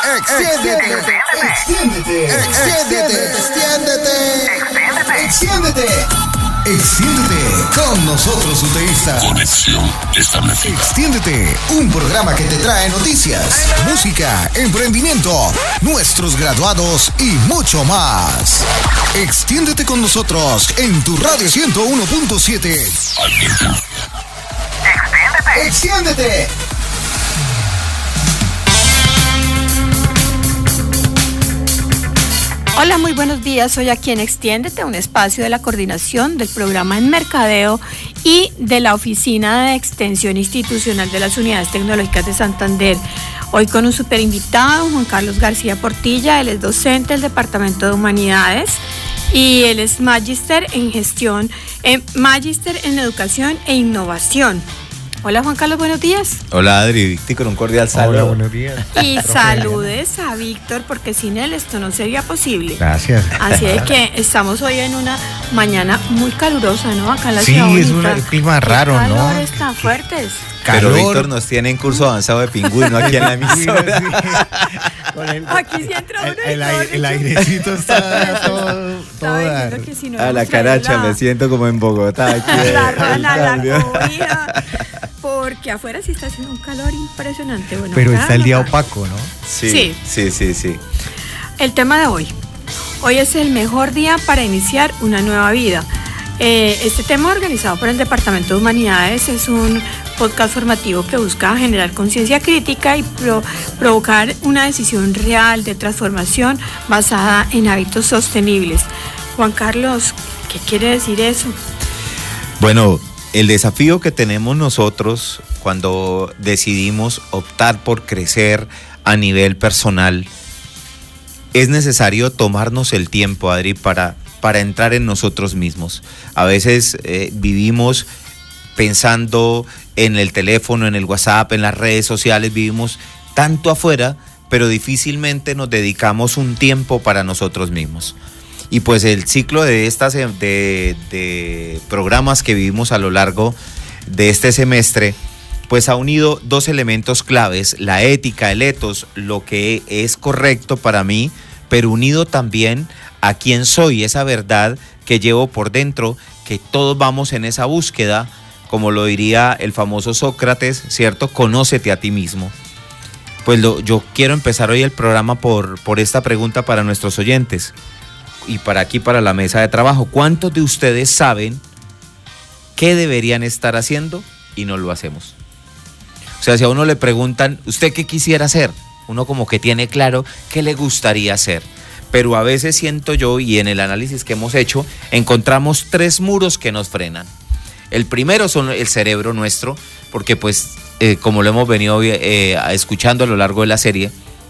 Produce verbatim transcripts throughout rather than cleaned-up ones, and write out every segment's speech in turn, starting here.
Extiéndete, extiéndete, extiéndete, extiéndete, extiéndete, extiéndete con nosotros, UTEísta. Conexión establecida. Extiéndete, un programa que te trae noticias, música, emprendimiento, nuestros graduados y mucho más. Extiéndete con nosotros en tu radio ciento uno punto siete. Extiéndete. Extiéndete. Hola, muy buenos días. Hoy aquí en Extiéndete, un espacio de la coordinación del programa en mercadeo y de la Oficina de Extensión Institucional de las Unidades Tecnológicas de Santander. Hoy con un super invitado, Juan Carlos García Portilla. Él es docente del Departamento de Humanidades y él es magíster en gestión, eh, magíster en educación e innovación. Hola Juan Carlos, buenos días. Hola Adri, Víctor, con un cordial saludo. Hola, buenos días. Y saludes a Víctor, porque sin él esto no sería posible. Gracias. Así es que estamos hoy en una mañana muy calurosa, ¿no? Acá en la sí, ciudad bonita. es un clima raro, ¿Qué ¿no? calores tan fuertes? Pero Víctor nos tiene en curso avanzado de pingüino aquí en la emisora. el, Aquí sí entra uno el, y el, todo, el airecito está todo, todo dar. Si no A la caracha, me siento como en Bogotá. Aquí la rana, la cobija, porque afuera sí está haciendo un calor impresionante. Bueno, pero acá, está el día acá. opaco, ¿no? Sí, Sí. sí, sí, sí. El tema de hoy. Hoy es el mejor día para iniciar una nueva vida. Eh, este tema, organizado por el Departamento de Humanidades, es un podcast formativo que busca generar conciencia crítica y pro- provocar una decisión real de transformación basada en hábitos sostenibles. Juan Carlos, ¿qué quiere decir eso? Bueno, el desafío que tenemos nosotros cuando decidimos optar por crecer a nivel personal, es necesario tomarnos el tiempo, Adri, para, para entrar en nosotros mismos. A veces eh, vivimos pensando en el teléfono, en el WhatsApp, en las redes sociales, vivimos tanto afuera, pero difícilmente nos dedicamos un tiempo para nosotros mismos. Y pues el ciclo de estas de, de programas que vivimos a lo largo de este semestre, pues ha unido dos elementos claves: la ética, el ethos, lo que es correcto para mí, pero unido también a quién soy, esa verdad que llevo por dentro, que todos vamos en esa búsqueda, como lo diría el famoso Sócrates, ¿cierto? Conócete a ti mismo. Pues lo, yo quiero empezar hoy el programa por, por esta pregunta para nuestros oyentes y para aquí, para la mesa de trabajo. ¿Cuántos de ustedes saben qué deberían estar haciendo y no lo hacemos? O sea, si a uno le preguntan, ¿usted qué quisiera hacer? Uno como que tiene claro qué le gustaría hacer. Pero a veces siento yo, y en el análisis que hemos hecho, encontramos tres muros que nos frenan. El primero son el cerebro nuestro, porque pues, eh, como lo hemos venido eh, escuchando a lo largo de la serie,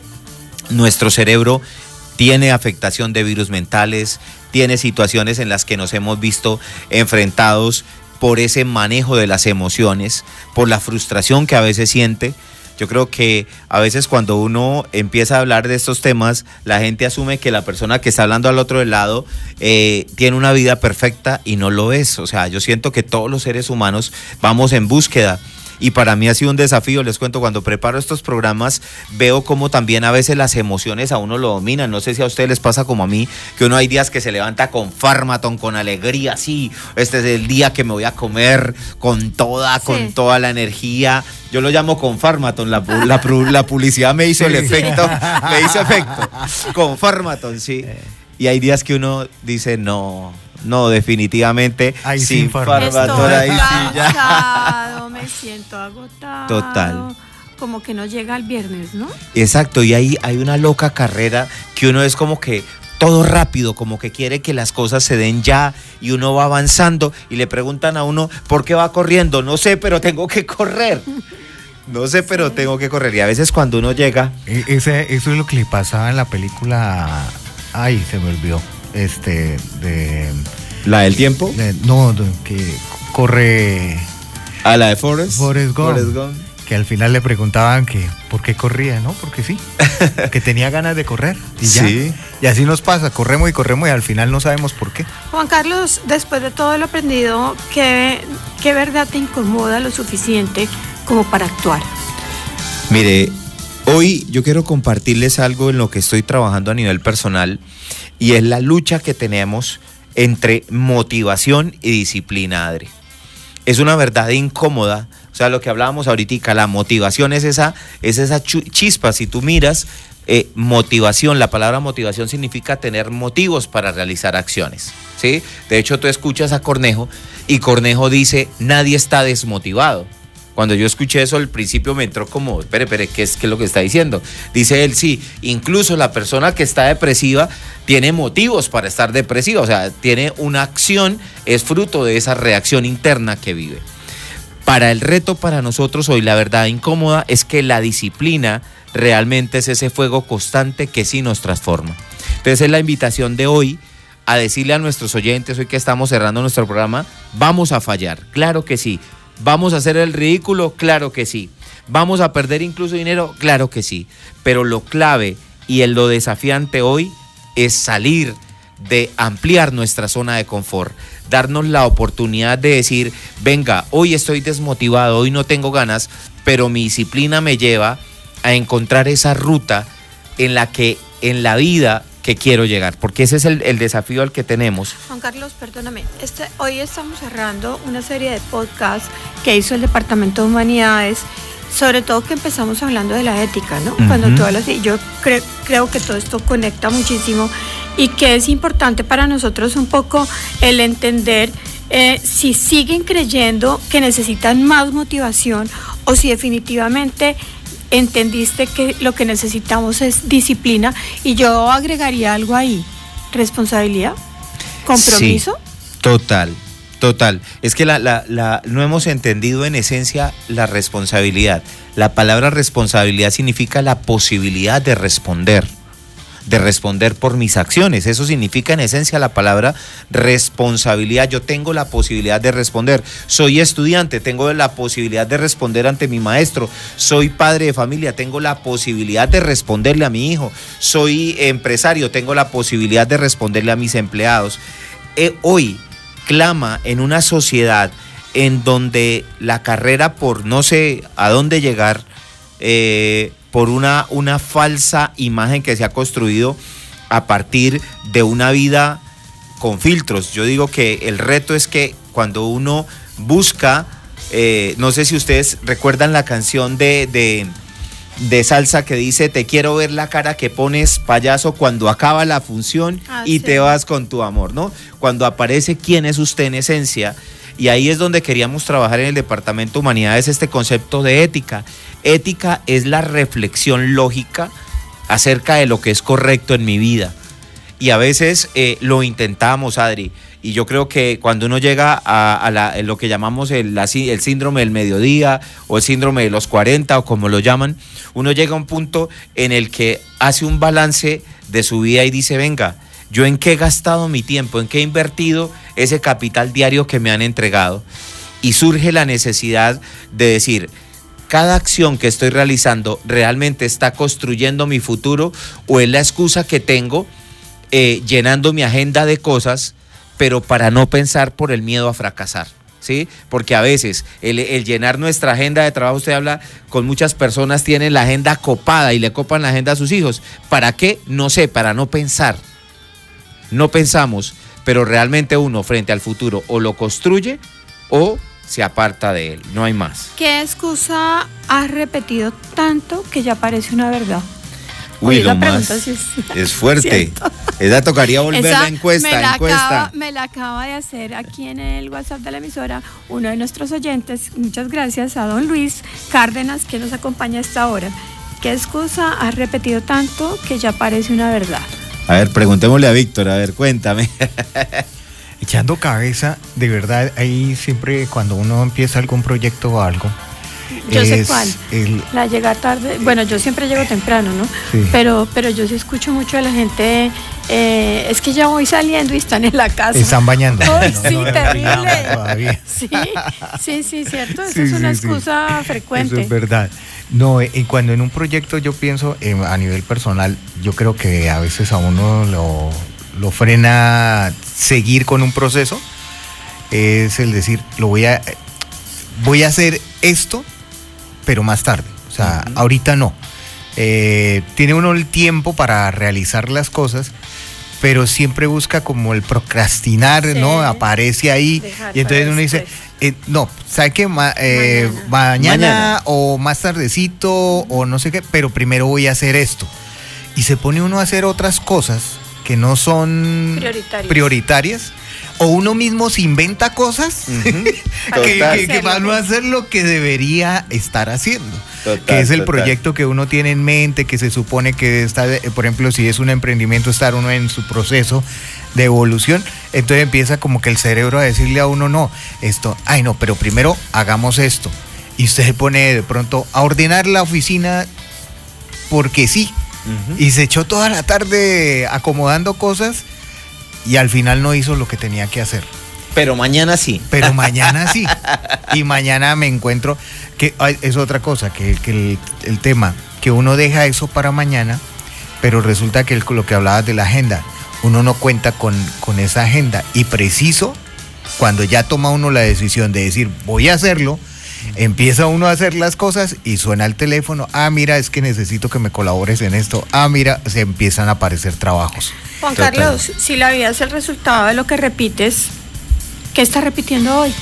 nuestro cerebro tiene afectación de virus mentales, tiene situaciones en las que nos hemos visto enfrentados por ese manejo de las emociones, por la frustración que a veces siente. Yo creo que a veces cuando uno empieza a hablar de estos temas, la gente asume que la persona que está hablando al otro lado eh, tiene una vida perfecta y no lo es. O sea, yo siento que todos los seres humanos vamos en búsqueda. Y para mí ha sido un desafío, les cuento, cuando preparo estos programas, veo cómo también a veces las emociones a uno lo dominan. No sé si a ustedes les pasa como a mí, que uno hay días que se levanta con Pharmaton, con alegría, sí, este es el día que me voy a comer con toda, con sí. toda la energía. Yo lo llamo con Pharmaton, la, la, la publicidad me hizo el efecto, me hizo efecto, con Pharmaton, sí. Y hay días que uno dice, no... No, definitivamente, ahí sin sin Pharmaton, ahí sí ya. Cansado, me siento agotado. Total. Como que no llega el viernes, ¿no? Exacto, y ahí hay una loca carrera que uno es como que todo rápido, como que quiere que las cosas se den ya y uno va avanzando y le preguntan a uno, ¿por qué va corriendo? No sé, pero tengo que correr. No sé, pero sí. tengo que correr. Y a veces cuando uno llega... Ese, eso es lo que le pasaba en la película... Ay, se me olvidó. Este, de... ¿La del tiempo? De, no, de, que corre... ¿A la de Forrest? Forrest Gump. Forrest Gump. Que al final le preguntaban que por qué corría, ¿no? Porque sí, que tenía ganas de correr y ya. Sí. Y así nos pasa, corremos y corremos y al final no sabemos por qué. Juan Carlos, después de todo lo aprendido, ¿qué, qué verdad te incomoda lo suficiente como para actuar? Mire, Hoy yo quiero compartirles algo en lo que estoy trabajando a nivel personal y es la lucha que tenemos entre motivación y disciplina, Adri. Es una verdad incómoda, o sea, lo que hablábamos ahorita, la motivación es esa, es esa chispa. Si tú miras, eh, motivación, la palabra motivación significa tener motivos para realizar acciones, ¿sí? De hecho, tú escuchas a Cornejo y Cornejo dice, nadie está desmotivado. Cuando yo escuché eso al principio me entró como, espere, espere, ¿qué es, qué es lo que está diciendo? Dice él, sí, incluso la persona que está depresiva tiene motivos para estar depresiva, o sea, tiene una acción, es fruto de esa reacción interna que vive. Para el reto para nosotros hoy, la verdad incómoda es que la disciplina realmente es ese fuego constante que sí nos transforma. Entonces es la invitación de hoy a decirle a nuestros oyentes, hoy que estamos cerrando nuestro programa, vamos a fallar, claro que sí. ¿Vamos a hacer el ridículo? Claro que sí. ¿Vamos a perder incluso dinero? Claro que sí. Pero lo clave y en lo desafiante hoy es salir de ampliar nuestra zona de confort, darnos la oportunidad de decir, venga, hoy estoy desmotivado, hoy no tengo ganas, pero mi disciplina me lleva a encontrar esa ruta en la que en la vida que quiero llegar, porque ese es el, el desafío al que tenemos. Juan Carlos, perdóname, este, hoy estamos cerrando una serie de podcasts que hizo el Departamento de Humanidades, sobre todo que empezamos hablando de la ética, ¿no? Uh-huh. Cuando tú hablas, y yo cre- creo que todo esto conecta muchísimo y que es importante para nosotros un poco el entender eh, si siguen creyendo que necesitan más motivación o si definitivamente entendiste que lo que necesitamos es disciplina, y yo agregaría algo ahí, responsabilidad, compromiso. Sí, total, total. Es que la, la, la, no hemos entendido en esencia la responsabilidad. La palabra responsabilidad significa la posibilidad de responder, de responder por mis acciones. Eso significa en esencia la palabra responsabilidad. Yo tengo la posibilidad de responder. Soy estudiante, tengo la posibilidad de responder ante mi maestro. Soy padre de familia, tengo la posibilidad de responderle a mi hijo. Soy empresario, tengo la posibilidad de responderle a mis empleados. Eh, hoy clama en una sociedad en donde la carrera por no sé a dónde llegar, eh, por una, una falsa imagen que se ha construido a partir de una vida con filtros. Yo digo que el reto es que cuando uno busca, eh, no sé si ustedes recuerdan la canción de, de, de salsa que dice, te quiero ver la cara que pones, payaso, cuando acaba la función ah, y sí. te vas con tu amor, ¿no? Cuando aparece quién es usted en esencia. Y ahí es donde queríamos trabajar en el Departamento de Humanidades este concepto de ética. Ética es la reflexión lógica acerca de lo que es correcto en mi vida. Y a veces eh, lo intentamos, Adri. Y yo creo que cuando uno llega a, a, la, a lo que llamamos el, la, el síndrome del mediodía o el síndrome de los cuarenta o como lo llaman, uno llega a un punto en el que hace un balance de su vida y dice, venga, ¿yo en qué he gastado mi tiempo? ¿En qué he invertido ese capital diario que me han entregado? Y surge la necesidad de decir, ¿cada acción que estoy realizando realmente está construyendo mi futuro o es la excusa que tengo eh, llenando mi agenda de cosas, pero para no pensar por el miedo a fracasar? ¿Sí? Porque a veces el, el llenar nuestra agenda de trabajo, usted habla con muchas personas, tienen la agenda copada y le copan la agenda a sus hijos. ¿Para qué? No sé, para no pensar. No pensamos, pero realmente uno frente al futuro o lo construye o se aparta de él, no hay más. ¿Qué excusa has repetido tanto que ya parece una verdad? Uy, lo más si es, es fuerte. ¿Cierto? Esa tocaría volver Esa la encuesta. Me la, encuesta. Acaba, me la acaba de hacer aquí en el WhatsApp de la emisora uno de nuestros oyentes. Muchas gracias a don Luis Cárdenas, que nos acompaña a esta hora. ¿Qué excusa has repetido tanto que ya parece una verdad? A ver, preguntémosle a Víctor, a ver, cuéntame. Echando cabeza, de verdad, ahí siempre cuando uno empieza algún proyecto o algo. Yo sé cuál, el, la llega tarde, bueno, yo siempre llego temprano, ¿no? Sí. Pero, pero yo sí escucho mucho a la gente, eh, es que ya voy saliendo y están en la casa. Están bañando. Ay, no, sí, no, no, terrible. Sí, sí, sí, cierto, eso sí, es una sí, excusa sí. frecuente. Eso es verdad. No, y cuando en un proyecto yo pienso eh, a nivel personal, yo creo que a veces a uno lo, lo frena seguir con un proceso, es el decir, lo voy a, voy a hacer esto, pero más tarde, o sea, uh-huh. ahorita no. eh, tiene uno el tiempo para realizar las cosas, pero siempre busca como el procrastinar, sí. ¿no? Aparece ahí. Dejar y entonces uno dice, eh, no, ¿sabe qué? Ma, eh, mañana. Mañana, mañana o más tardecito o no sé qué, pero primero voy a hacer esto. Y se pone uno a hacer otras cosas que no son prioritarias, prioritarias o uno mismo se inventa cosas uh-huh. que, que, que van a hacer lo que debería estar haciendo. Total, que es el total. proyecto que uno tiene en mente, que se supone que está, por ejemplo, si es un emprendimiento, estar uno en su proceso de evolución, entonces empieza como que el cerebro a decirle a uno, no, esto, ay no, pero primero hagamos esto. Y usted se pone de pronto a ordenar la oficina porque sí, uh-huh. y se echó toda la tarde acomodando cosas y al final no hizo lo que tenía que hacer. Pero mañana sí. Pero mañana sí. Y mañana me encuentro, que es otra cosa, que, que el, el tema, que uno deja eso para mañana, pero resulta que el, lo que hablabas de la agenda, uno no cuenta con, con esa agenda. Y preciso, cuando ya toma uno la decisión de decir, voy a hacerlo, empieza uno a hacer las cosas y suena el teléfono, ah, mira, es que necesito que me colabores en esto, ah, mira, se empiezan a aparecer trabajos. Juan Carlos, si la vida es el resultado de lo que repites, ¿qué estás repitiendo hoy?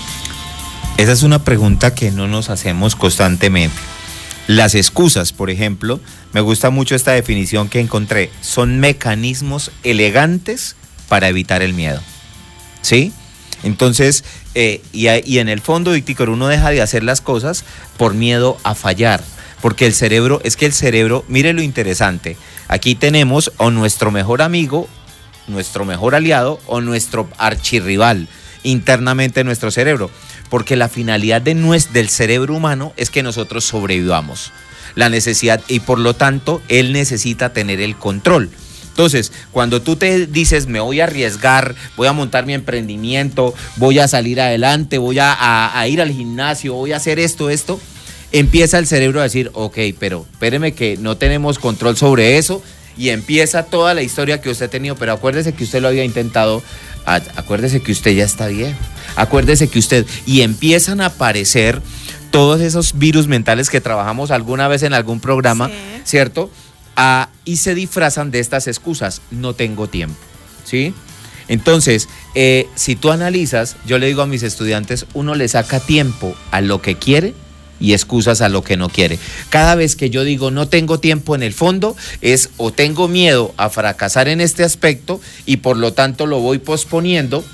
Esa es una pregunta que no nos hacemos constantemente. Las excusas, por ejemplo, me gusta mucho esta definición que encontré, son mecanismos elegantes para evitar el miedo, ¿sí? Entonces, eh, y, y en el fondo, Víctor, uno deja de hacer las cosas por miedo a fallar, porque el cerebro, es que el cerebro, mire lo interesante, aquí tenemos o nuestro mejor amigo, nuestro mejor aliado o nuestro archirrival internamente en nuestro cerebro, porque la finalidad de nues, del cerebro humano es que nosotros sobrevivamos, la necesidad, y por lo tanto, él necesita tener el control. Entonces, cuando tú te dices, me voy a arriesgar, voy a montar mi emprendimiento, voy a salir adelante, voy a, a, a ir al gimnasio, voy a hacer esto, esto, empieza el cerebro a decir, ok, pero espéreme que no tenemos control sobre eso, y empieza toda la historia que usted ha tenido, pero acuérdese que usted lo había intentado, acuérdese que usted ya está viejo, acuérdese que usted, y empiezan a aparecer todos esos virus mentales que trabajamos alguna vez en algún programa, sí. ¿cierto?, Ah, y se disfrazan de estas excusas, no tengo tiempo, ¿sí? Entonces, eh, si tú analizas, yo le digo a mis estudiantes, uno le saca tiempo a lo que quiere y excusas a lo que no quiere. Cada vez que yo digo no tengo tiempo, en el fondo es o tengo miedo a fracasar en este aspecto y por lo tanto lo voy posponiendo,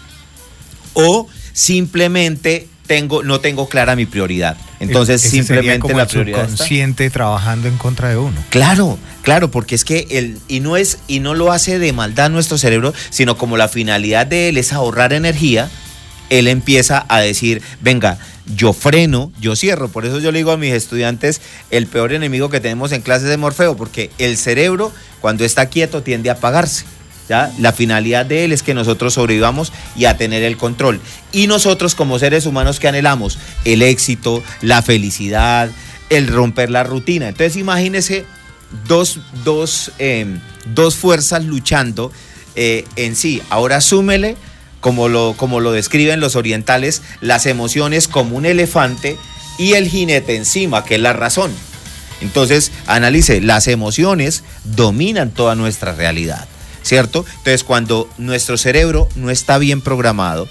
o simplemente tengo, no tengo clara mi prioridad. Entonces, ese simplemente como la el prioridad subconsciente está trabajando en contra de uno. Claro, claro, porque es que él, y no es, y no lo hace de maldad nuestro cerebro, sino como la finalidad de él es ahorrar energía, él empieza a decir, venga, yo freno, yo cierro. Por eso yo le digo a mis estudiantes, el peor enemigo que tenemos en clases es Morfeo, porque el cerebro, cuando está quieto, tiende a apagarse. ¿Ya? La finalidad de él es que nosotros sobrevivamos y a tener el control. Y nosotros como seres humanos que anhelamos el éxito, la felicidad, el romper la rutina. Entonces imagínese dos, dos, eh, dos fuerzas luchando eh, en sí. Ahora súmele, como lo, como lo describen los orientales, las emociones como un elefante y el jinete encima, que es la razón. Entonces analice, las emociones dominan toda nuestra realidad, ¿cierto? Entonces, cuando nuestro cerebro no está bien programado,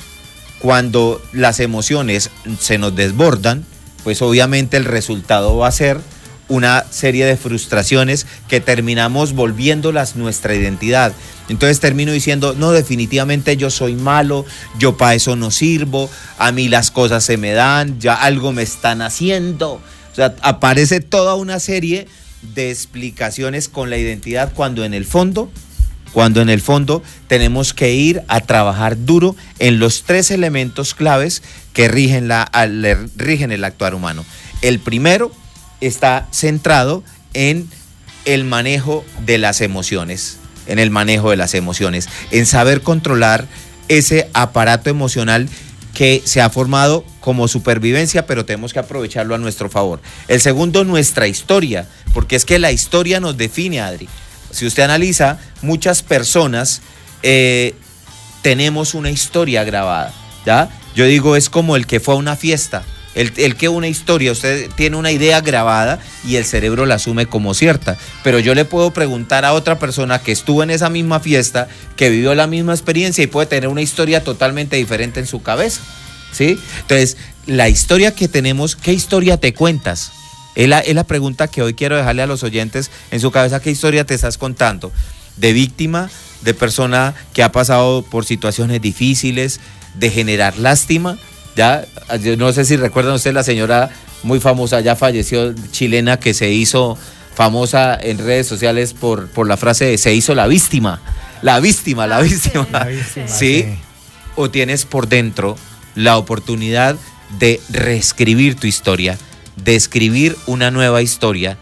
cuando las emociones se nos desbordan, pues obviamente el resultado va a ser una serie de frustraciones que terminamos volviéndolas nuestra identidad. Entonces termino diciendo, no, definitivamente yo soy malo, yo para eso no sirvo, a mí las cosas se me dan, ya algo me están haciendo. O sea, aparece toda una serie de explicaciones con la identidad cuando en el fondo... Cuando en el fondo tenemos que ir a trabajar duro en los tres elementos claves que rigen, la, rigen el actuar humano. El primero está centrado en el manejo de las emociones, en el manejo de las emociones, en saber controlar ese aparato emocional que se ha formado como supervivencia, pero tenemos que aprovecharlo a nuestro favor. El segundo, nuestra historia, porque es que la historia nos define, Adri. Si usted analiza, muchas personas eh, tenemos una historia grabada, ¿ya? Yo digo, es como el que fue a una fiesta El, el que una historia, usted tiene una idea grabada y el cerebro la asume como cierta, pero yo le puedo preguntar a otra persona que estuvo en esa misma fiesta, que vivió la misma experiencia y puede tener una historia totalmente diferente en su cabeza, ¿sí? Entonces, la historia que tenemos, ¿qué historia te cuentas? Es la, es la pregunta que hoy quiero dejarle a los oyentes en su cabeza. ¿Qué historia te estás contando? ¿De víctima? ¿De persona que ha pasado por situaciones difíciles? ¿De generar lástima? Ya, yo no sé si recuerdan ustedes la señora muy famosa, ya falleció, chilena, que se hizo famosa en redes sociales por, por la frase de se hizo la víctima, la víctima, la víctima, La víctima, ¿sí? sí. O tienes por dentro la oportunidad de reescribir tu historia, de escribir una nueva historia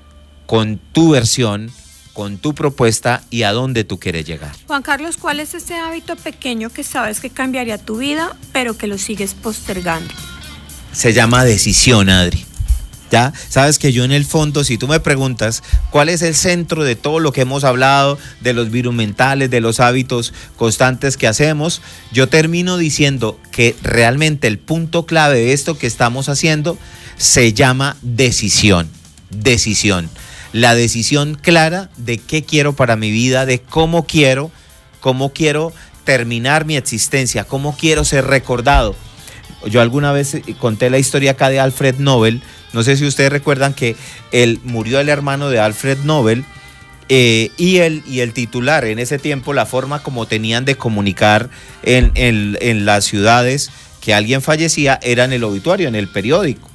con tu versión, con tu propuesta y a dónde tú quieres llegar. Juan Carlos, ¿cuál es ese hábito pequeño que sabes que cambiaría tu vida, pero que lo sigues postergando? Se llama decisión, Adri. ¿Ya? Sabes que yo en el fondo, si tú me preguntas cuál es el centro de todo lo que hemos hablado, de los virus mentales, de los hábitos constantes que hacemos, yo termino diciendo que realmente el punto clave de esto que estamos haciendo se llama decisión. Decisión. La decisión clara de qué quiero para mi vida, de cómo quiero, cómo quiero terminar mi existencia, cómo quiero ser recordado. Yo alguna vez conté la historia acá de Alfred Nobel. No sé si ustedes recuerdan que él murió el hermano de Alfred Nobel eh, y, el, y el titular en ese tiempo, la forma como tenían de comunicar en, en, en las ciudades que alguien fallecía era en el obituario, en el periódico.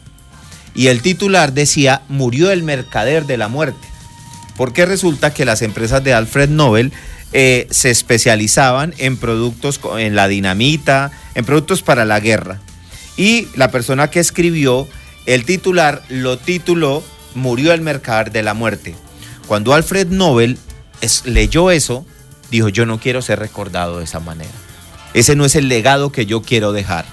Y el titular decía, murió el mercader de la muerte. Porque resulta que las empresas de Alfred Nobel eh, se especializaban en productos, en la dinamita, en productos para la guerra. Y la persona que escribió el titular lo tituló, murió el mercader de la muerte. Cuando Alfred Nobel es, leyó eso, dijo, yo no quiero ser recordado de esa manera. Ese no es el legado que yo quiero dejar.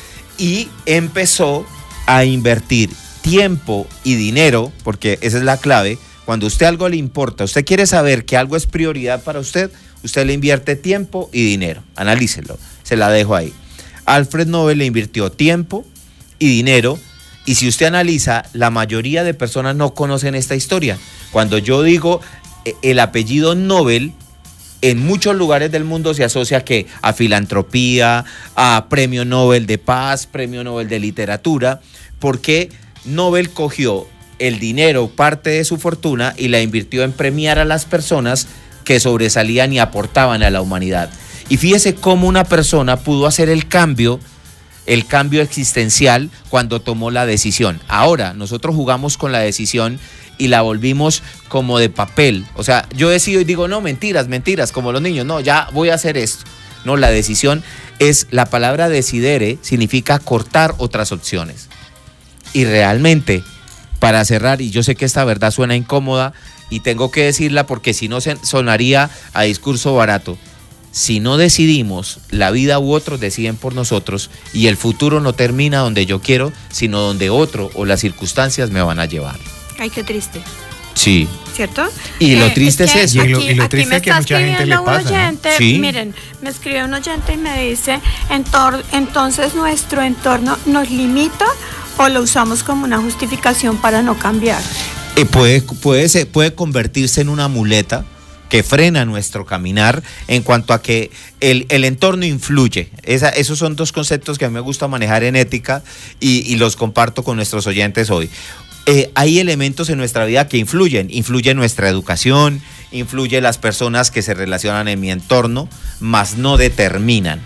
Y empezó a invertir tiempo y dinero, porque esa es la clave. Cuando a usted algo le importa, usted quiere saber que algo es prioridad para usted, usted le invierte tiempo y dinero. Analícelo, se la dejo ahí. Alfred Nobel le invirtió tiempo y dinero, y si usted analiza, la mayoría de personas no conocen esta historia. Cuando yo digo el apellido Nobel, en muchos lugares del mundo se asocia que a filantropía, a premio Nobel de paz, premio Nobel de literatura, porque Nobel cogió el dinero, parte de su fortuna, y la invirtió en premiar a las personas que sobresalían y aportaban a la humanidad. Y fíjese cómo una persona pudo hacer el cambio, el cambio existencial cuando tomó la decisión. Ahora, nosotros jugamos con la decisión y la volvimos como de papel. O sea, yo decido y digo, no, mentiras, mentiras, como los niños, no, ya voy a hacer esto. No, la decisión es, la palabra decidere significa cortar otras opciones. Y realmente, para cerrar, y yo sé que esta verdad suena incómoda y tengo que decirla porque si no sonaría a discurso barato, si no decidimos, la vida u otros deciden por nosotros y el futuro no termina donde yo quiero, sino donde otro o las circunstancias me van a llevar. Ay, qué triste. Sí. ¿Cierto? Y lo triste es, que es eso. Y lo, aquí, y lo aquí triste me es que está mucha gente le escribiendo un pasa, ¿no? oyente, Sí. Miren, me escribe un oyente y me dice, "Entor- entonces nuestro entorno nos limita o lo usamos como una justificación para no cambiar". Eh, puede, puede, ser- puede convertirse en una muleta que frena nuestro caminar en cuanto a que el, el entorno influye. Esa, esos son dos conceptos que a mí me gusta manejar en ética y, y los comparto con nuestros oyentes hoy. Eh, hay elementos en nuestra vida que influyen, influye nuestra educación, influye las personas que se relacionan en mi entorno, mas no determinan.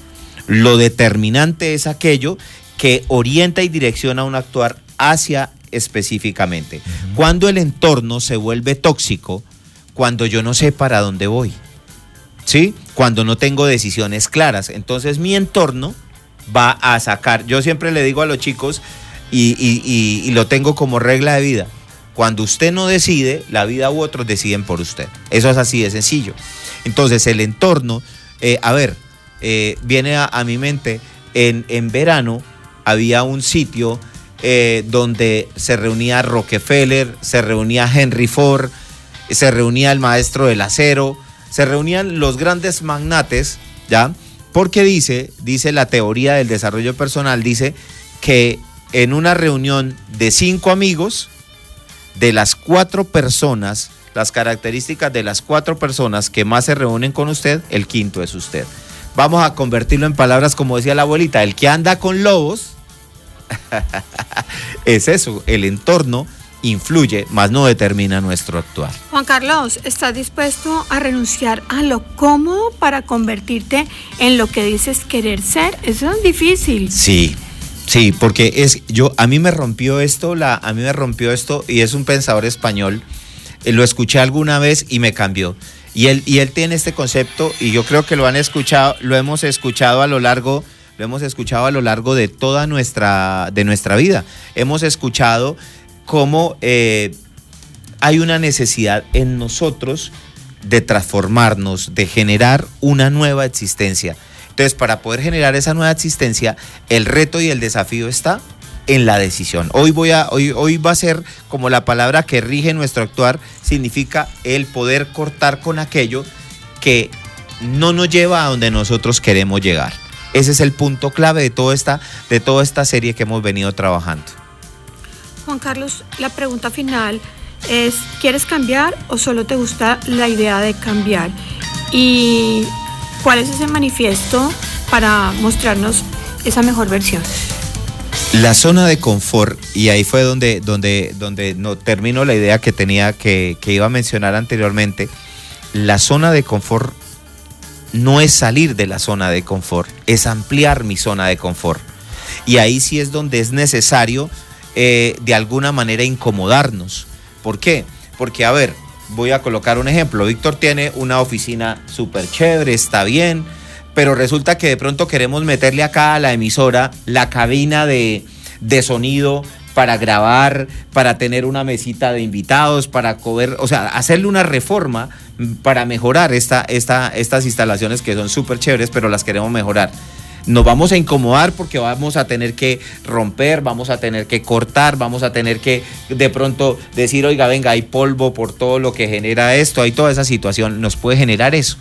Lo determinante es aquello que orienta y direcciona un actuar hacia específicamente. Uh-huh. Cuando el entorno se vuelve tóxico, cuando yo no sé para dónde voy, ¿sí? Cuando no tengo decisiones claras, entonces mi entorno va a sacar. Yo siempre le digo a los chicos, y, y, y, y lo tengo como regla de vida, cuando usted no decide, la vida u otros deciden por usted. Eso es así de sencillo. Entonces el entorno, eh, a ver, eh, viene a, a mi mente, en, en verano había un sitio eh, donde se reunía Rockefeller, se reunía Henry Ford, se reunía el maestro del acero, se reunían los grandes magnates, ¿ya? Porque dice, dice la teoría del desarrollo personal, dice que en una reunión de cinco amigos, de las cuatro personas, las características de las cuatro personas que más se reúnen con usted, el quinto es usted. Vamos a convertirlo en palabras como decía la abuelita, el que anda con lobos, es eso, el entorno influye, más no determina nuestro actuar. Juan Carlos, ¿estás dispuesto a renunciar a lo cómodo para convertirte en lo que dices querer ser? Eso es difícil. Sí. Sí, porque es yo a mí me rompió esto, la a mí me rompió esto y es un pensador español. Eh, lo escuché alguna vez y me cambió. Y él y él tiene este concepto y yo creo que lo han escuchado, lo hemos escuchado a lo largo, lo hemos escuchado a lo largo de toda nuestra de nuestra vida. Hemos escuchado cómo eh, hay una necesidad en nosotros de transformarnos, de generar una nueva existencia. Entonces, para poder generar esa nueva existencia, el reto y el desafío está en la decisión. Hoy, voy a, hoy, hoy va a ser como la palabra que rige nuestro actuar, significa el poder cortar con aquello que no nos lleva a donde nosotros queremos llegar. Ese es el punto clave de, toda esta, de toda esta serie que hemos venido trabajando. Juan Carlos, la pregunta final es, ¿quieres cambiar o solo te gusta la idea de cambiar? Y ¿cuál es ese manifiesto para mostrarnos esa mejor versión? La zona de confort, y ahí fue donde, donde, donde no termino la idea que tenía que, que iba a mencionar anteriormente. La zona de confort no es salir de la zona de confort, es ampliar mi zona de confort. Y ahí sí es donde es necesario eh, de alguna manera incomodarnos. ¿Por qué? Porque, a ver, voy a colocar un ejemplo. Víctor tiene una oficina súper chévere, está bien, pero resulta que de pronto queremos meterle acá a la emisora la cabina de, de sonido para grabar, para tener una mesita de invitados, para comer, o sea, hacerle una reforma para mejorar esta, esta, estas instalaciones que son súper chéveres, pero las queremos mejorar. Nos vamos a incomodar porque vamos a tener que romper, vamos a tener que cortar, vamos a tener que de pronto decir, oiga, venga, hay polvo por todo lo que genera esto, hay toda esa situación, nos puede generar eso.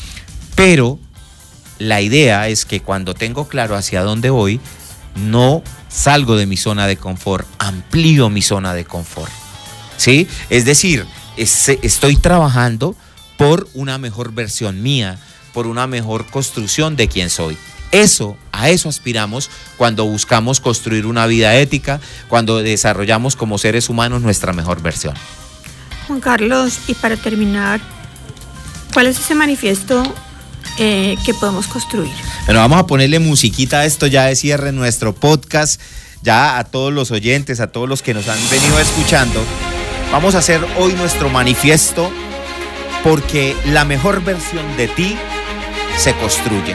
Pero la idea es que cuando tengo claro hacia dónde voy, no salgo de mi zona de confort, amplío mi zona de confort. ¿Sí? Es decir, es, estoy trabajando por una mejor versión mía, por una mejor construcción de quién soy. Eso, a eso aspiramos cuando buscamos construir una vida ética, cuando desarrollamos como seres humanos nuestra mejor versión. Juan Carlos, y para terminar, ¿cuál es ese manifiesto eh, que podemos construir? Bueno, vamos a ponerle musiquita a esto ya de cierre nuestro podcast, ya a todos los oyentes, a todos los que nos han venido escuchando. Vamos a hacer hoy nuestro manifiesto porque la mejor versión de ti se construye.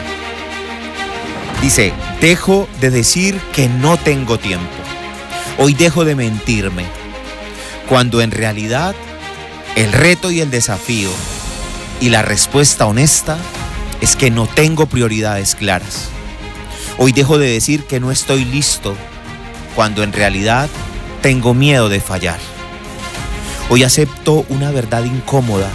Dice, dejo de decir que no tengo tiempo. Hoy dejo de mentirme, cuando en realidad el reto y el desafío y la respuesta honesta es que no tengo prioridades claras. Hoy dejo de decir que no estoy listo, cuando en realidad tengo miedo de fallar. Hoy acepto una verdad incómoda.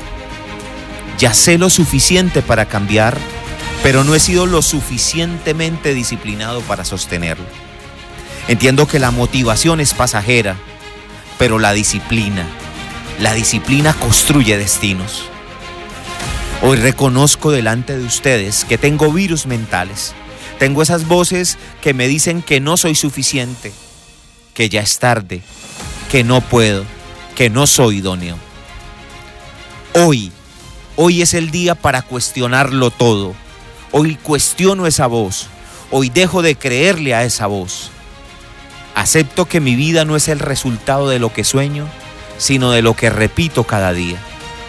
Ya sé lo suficiente para cambiar, pero no he sido lo suficientemente disciplinado para sostenerlo. Entiendo que la motivación es pasajera, pero la disciplina, la disciplina construye destinos. Hoy reconozco delante de ustedes que tengo virus mentales. Tengo esas voces que me dicen que no soy suficiente, que ya es tarde, que no puedo, que no soy idóneo. Hoy, hoy es el día para cuestionarlo todo. Hoy cuestiono esa voz, hoy dejo de creerle a esa voz. Acepto que mi vida no es el resultado de lo que sueño, sino de lo que repito cada día.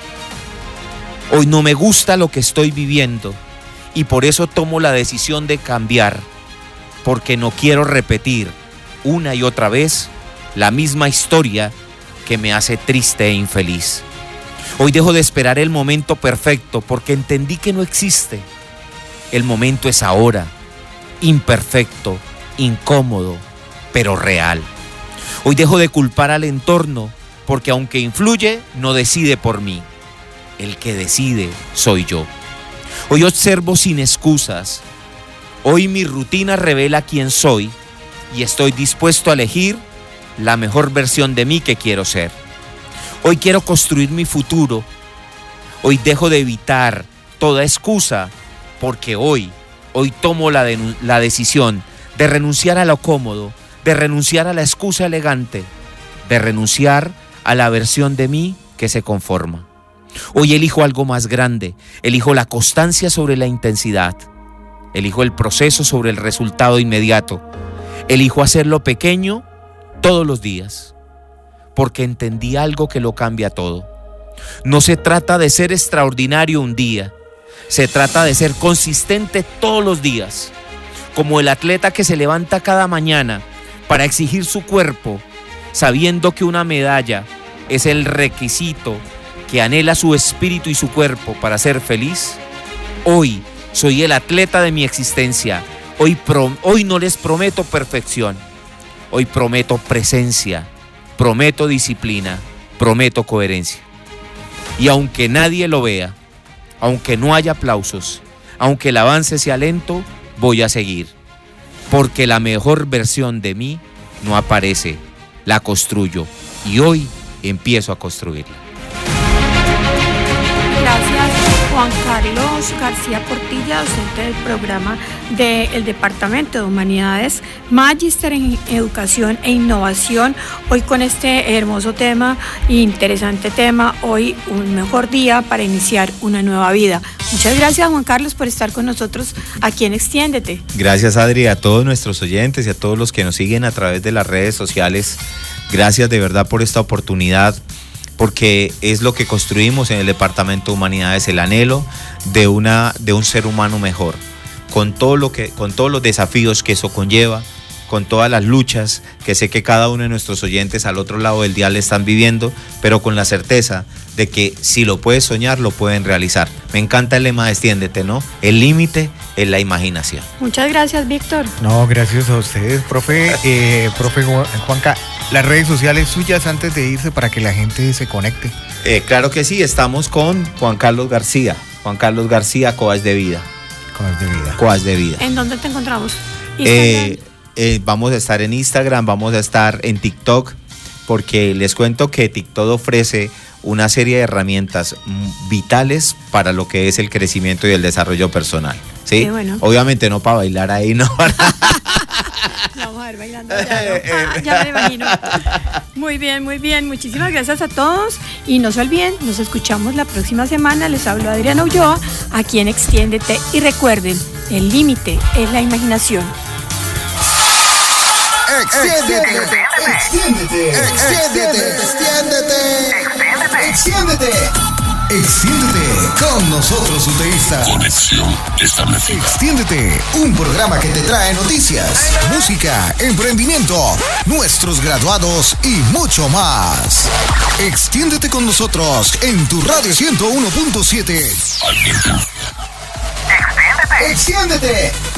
Hoy no me gusta lo que estoy viviendo y por eso tomo la decisión de cambiar, porque no quiero repetir una y otra vez la misma historia que me hace triste e infeliz. Hoy dejo de esperar el momento perfecto porque entendí que no existe. El momento es ahora, imperfecto, incómodo, pero real. Hoy dejo de culpar al entorno, porque aunque influye, no decide por mí. El que decide soy yo. Hoy observo sin excusas. Hoy mi rutina revela quién soy y estoy dispuesto a elegir la mejor versión de mí que quiero ser. Hoy quiero construir mi futuro. Hoy dejo de evitar toda excusa porque hoy, hoy tomo la, de, la decisión de renunciar a lo cómodo, de renunciar a la excusa elegante, de renunciar a la versión de mí que se conforma. Hoy elijo algo más grande, elijo la constancia sobre la intensidad, elijo el proceso sobre el resultado inmediato, elijo hacerlo pequeño todos los días, porque entendí algo que lo cambia todo. No se trata de ser extraordinario un día, se trata de ser consistente todos los días, como el atleta que se levanta cada mañana para exigir su cuerpo, sabiendo que una medalla es el requisito que anhela su espíritu y su cuerpo para ser feliz. Hoy soy el atleta de mi existencia. Hoy, pro, hoy no les prometo perfección. Hoy prometo presencia, prometo disciplina, prometo coherencia. Y aunque nadie lo vea, aunque no haya aplausos, aunque el avance sea lento, voy a seguir. Porque la mejor versión de mí no aparece, la construyo. Y hoy empiezo a construirla. Gracias, Juan Carlos García Portilla, docente del programa del Departamento de Humanidades, Magíster en Educación e Innovación. Hoy con este hermoso tema, interesante tema, hoy un mejor día para iniciar una nueva vida. Muchas gracias, Juan Carlos, por estar con nosotros aquí en Extiéndete. Gracias, Adri, a todos nuestros oyentes y a todos los que nos siguen a través de las redes sociales. Gracias de verdad por esta oportunidad, porque es lo que construimos en el Departamento de Humanidades, el anhelo de, una, de un ser humano mejor, con, todo lo que, con todos los desafíos que eso conlleva, con todas las luchas que sé que cada uno de nuestros oyentes al otro lado del dial están viviendo, pero con la certeza de que si lo puedes soñar, lo pueden realizar. Me encanta el lema de Extiéndete, ¿no? El límite es la imaginación. Muchas gracias, Víctor. No, gracias a ustedes, profe, eh, profe Juanca. Las redes sociales suyas antes de irse para que la gente se conecte. Eh, claro que sí, estamos con Juan Carlos García. Juan Carlos García, Coach de Vida. Coach de Vida. Coach de Vida. ¿En dónde te encontramos? Eh, eh, vamos a estar en Instagram, vamos a estar en TikTok, porque les cuento que TikTok ofrece una serie de herramientas vitales para lo que es el crecimiento y el desarrollo personal. ¿Sí? Qué bueno. Obviamente no para bailar ahí, no. Vamos a ver bailando ya, ¿no? Ah, ya me imagino. Muy bien, muy bien. Muchísimas gracias a todos. Y no se olviden, nos escuchamos la próxima semana. Les hablo Adriana Ulloa, aquí en Extiéndete. Y recuerden, el límite es la imaginación. Extiéndete, extiéndete, extiéndete, extiéndete, extiéndete, extiéndete con nosotros, UTEístas. Conexión establecida. Extiéndete, un programa que te trae noticias, música, emprendimiento, nuestros graduados y mucho más. Extiéndete con nosotros en tu radio ciento uno punto siete. Extiéndete. Extiéndete.